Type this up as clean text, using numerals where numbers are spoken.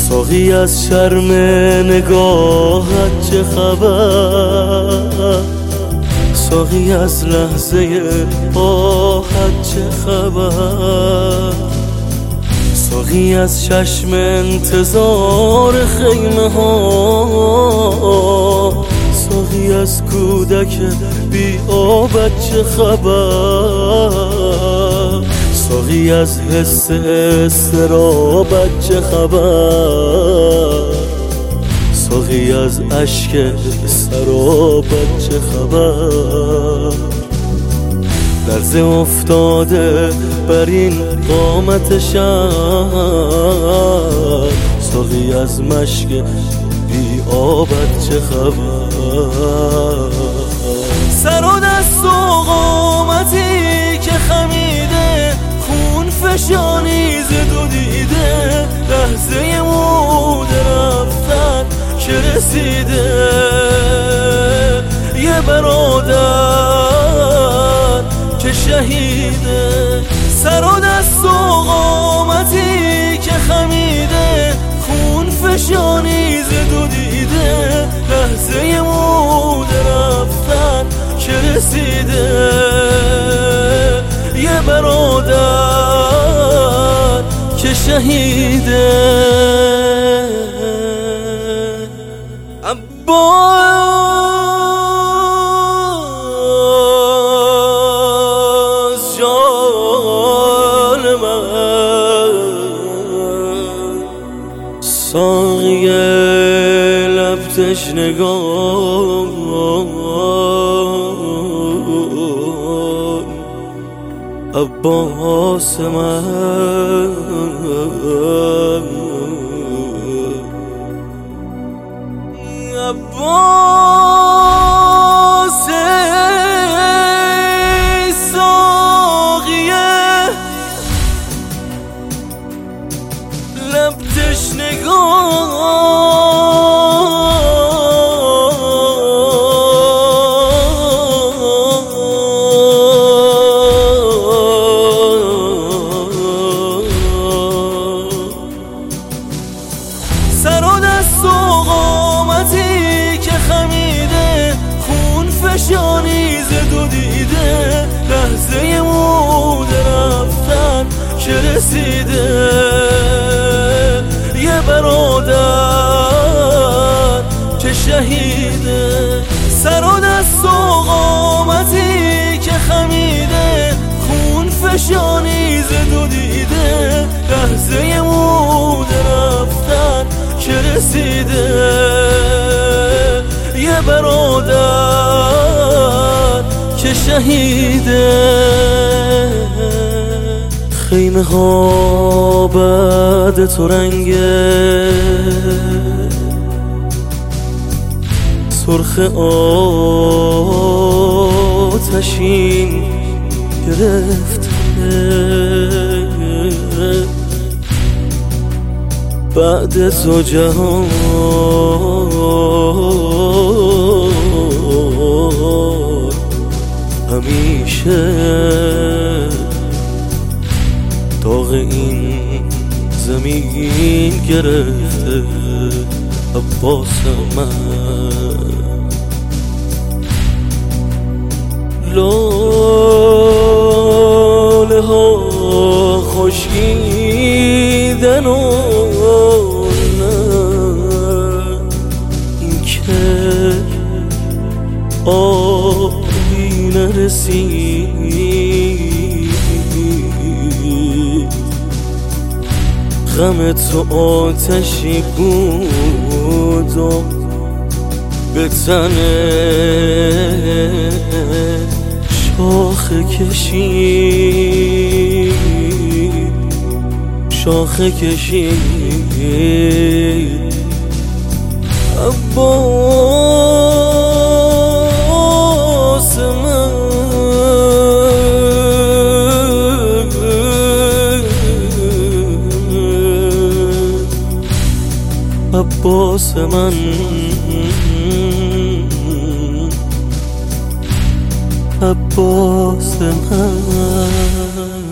ساقی از شرم نگاهت چه خبر؟ ساقی از لحظه آهت چه خبر؟ ساقی از چشم انتظار خیمه ها، ساقی از کودک بی آبت چه خبر؟ ساقی از حس استرابت چه خبر؟ ساقی از اشک سرابت چه خبر؟ لرز افتاده بر این قامت شهر، ساقی از مشک بی آبت چه خبر؟ سر و دست و قامتی که خمیده، خون فشانی ز دو دیده، لحظه مود رفتن که رسیده. یه برادر که شهیده، سر و دست و قامتی که خمیده، خون فشانی ز دو دیده، لحظه مود رفتن که رسیده. یه برادر که شهیده. عباس جان من، ساقی لب تشنگان، عباس من، عباس ساقی لب تشنگان، سر و دست و قامتی که خمیده، خون فشانی ز دو دیده، لحظه مود رفتن که رسیده. یه برادر که شهیده، سر و دست و قامتی که خمیده، خون فشانی ز دو دیده، لحظه مود رفتن که رسیده. یه برادر که شهیده. خیمه ها بعد تو رنگه، سرخ آتشین گرفته، بعد تو جهان همیشه داغ این زمین گرفته. عباس من، لاله ها خشکیدن و این که آبی نرسید، غم تو آتشی بود و به تن شاخه کشید، شاخه کشید. عباس من، عباس من، عباس من.